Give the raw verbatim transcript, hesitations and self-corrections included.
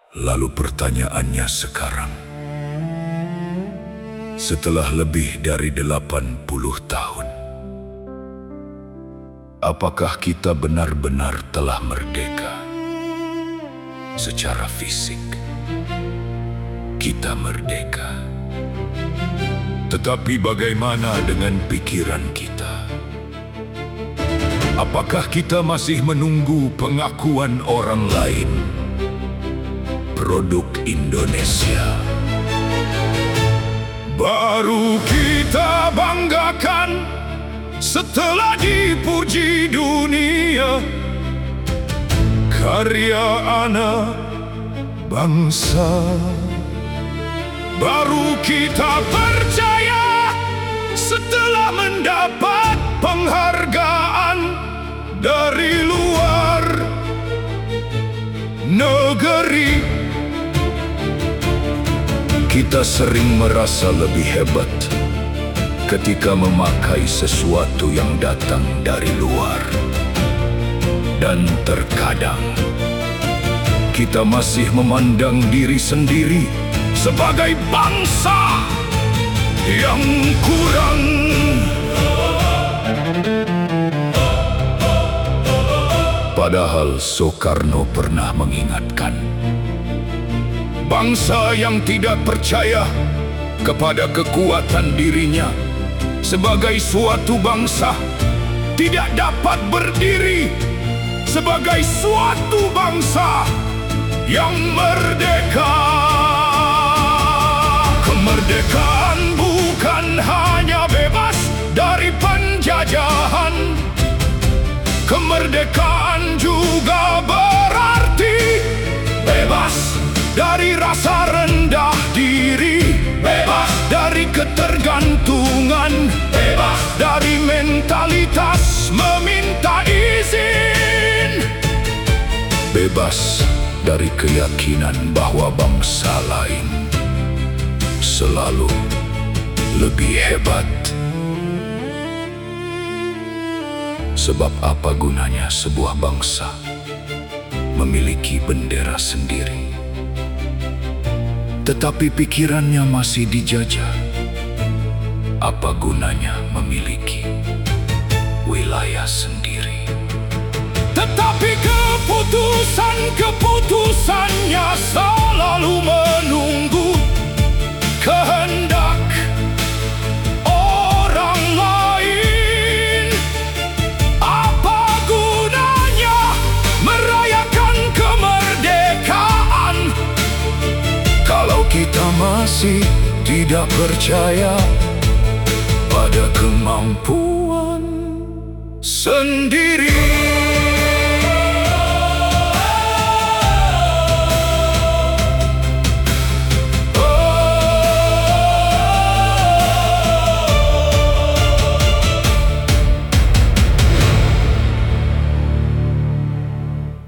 Lalu pertanyaannya sekarang, setelah lebih dari delapan puluh tahun, apakah kita benar-benar telah merdeka? Secara fisik, kita merdeka. Tetapi bagaimana dengan pikiran kita? Apakah kita masih menunggu pengakuan orang lain? Produk Indonesia baru kita banggakan setelah dipuji dunia. Karya anak bangsa baru kita percaya setelah mendapat penghargaan dari luar negeri. Kita sering merasa lebih hebat ketika memakai sesuatu yang datang dari luar. Dan terkadang kita masih memandang diri sendiri sebagai bangsa yang kurang. Padahal Soekarno pernah mengingatkan, bangsa yang tidak percaya kepada kekuatan dirinya sebagai suatu bangsa tidak dapat berdiri sebagai suatu bangsa yang merdeka. Kemerdekaan bukan hanya bebas dari penjajahan. Kemerdekaan juga berarti bebas dari rasa rendah diri, bebas dari ketergantungan, bebas dari mentalitas meminta izin, bebas dari keyakinan bahwa bangsa lain selalu lebih hebat. Sebab apa gunanya sebuah bangsa memiliki bendera sendiri, tetapi pikirannya masih dijajah? Apa gunanya memiliki wilayah sendiri, tetapi keputusan-keputusannya selalu menunggu kehendak orang lain? Apa gunanya merayakan kemerdekaan kalau kita masih tidak percaya pada kemampuan sendiri?